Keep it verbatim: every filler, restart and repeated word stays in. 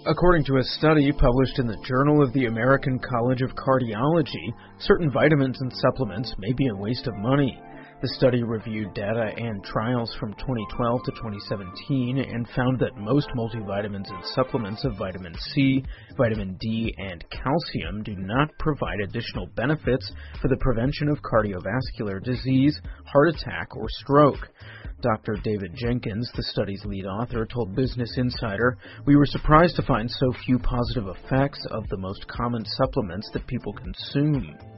According to a study published in the Journal of the American College of Cardiology, certain vitamins and supplements may be a waste of money. The study reviewed data and trials from twenty twelve to twenty seventeen and found that most multivitamins and supplements of vitamin C, vitamin D, and calcium do not provide additional benefits for the prevention of cardiovascular disease, heart attack, or stroke. Doctor David Jenkins, the study's lead author, told Business Insider, "We were surprised to find so few positive effects of the most common supplements that people consume."